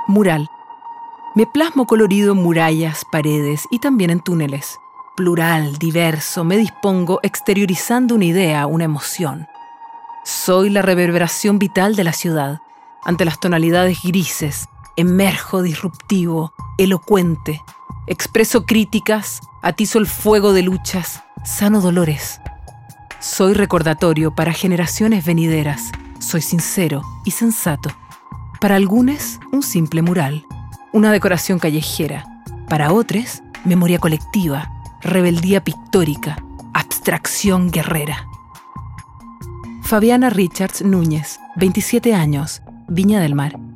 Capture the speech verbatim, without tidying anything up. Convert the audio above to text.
Mural. Me plasmo colorido en murallas, paredes y también en túneles. Plural, diverso, me dispongo exteriorizando una idea, una emoción. Soy la reverberación vital de la ciudad. Ante las tonalidades grises, emerjo disruptivo, elocuente. Expreso críticas, atizo el fuego de luchas, sano dolores. Soy recordatorio para generaciones venideras. Soy sincero y sensato. Para algunos, un simple mural, una decoración callejera. Para otros, memoria colectiva, rebeldía pictórica, abstracción guerrera. Fabiana Richards Núñez, veintisiete años, Viña del Mar.